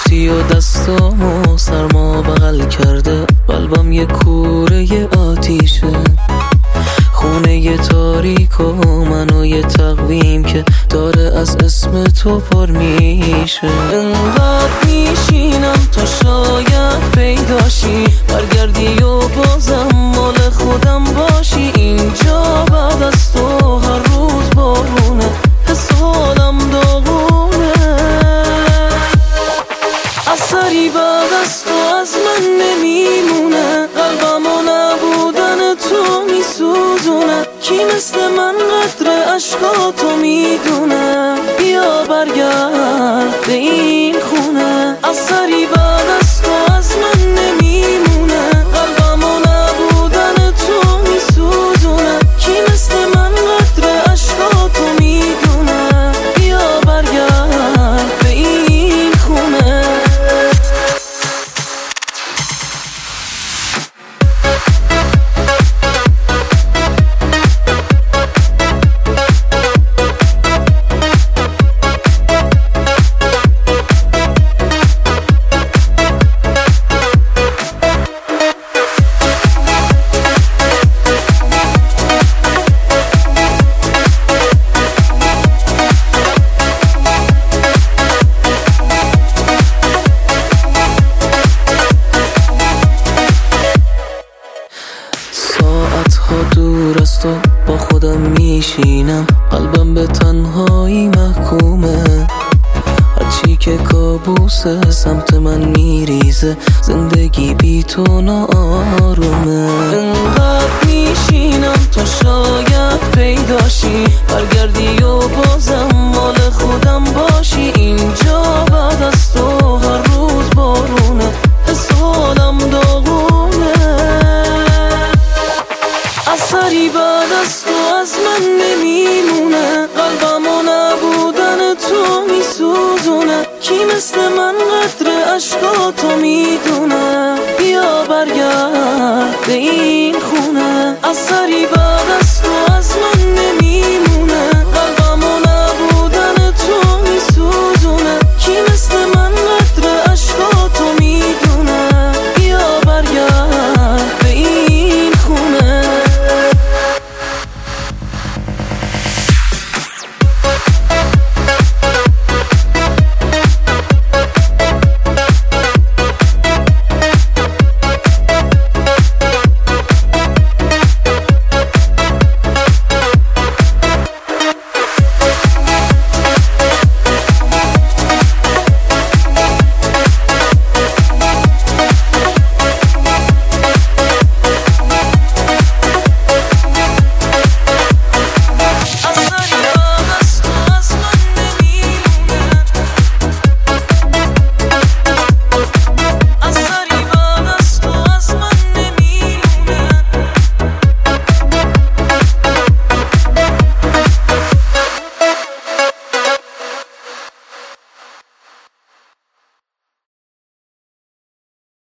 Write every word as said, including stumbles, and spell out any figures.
رفتی و دستامو سرما بغل کرده، قلبم یه کوره آتیشه، خونه یه تاریک و منو یه تقویم که داره از اسم تو پر میشه. انقدر میشینم تا شاید پیداشی، برگردی و بازم مال خودم باشی. اینجا بعد از تو هر روز بارونه، حس حالم داغونه. اثری بعد از تو از من نمیمونه، قلبم و نبودن تو میسوزونه. کی مثل من قدر عشقاتو میدونه؟ بیا برگرد به این خونه. اثری بعد از تو از من نمیمونه، قلبم و نبودن تو میسوزونه. کی مثل من قدر عشقاتو میدونه؟ بیا برگرد به این خونه. ساعتها دور از تو با خودم میشینم، قلبم به تنهایی محکومه. هرچی که کابوسه سمت من میریزه، زندگی بی تو ناآرومه. انقدر میشینم تا شاید پیداشی، برگردی و بازم مال خودم باشی. اینجا بعد از تو هر روز بارونه، حس حالم داغونه. اثری بعد از تو از من نمیمونه، قلبم و نبودن تو میسوزونه. کی مثل من قدر عشقاتو میدونه؟ بیا برگرد به این خونه.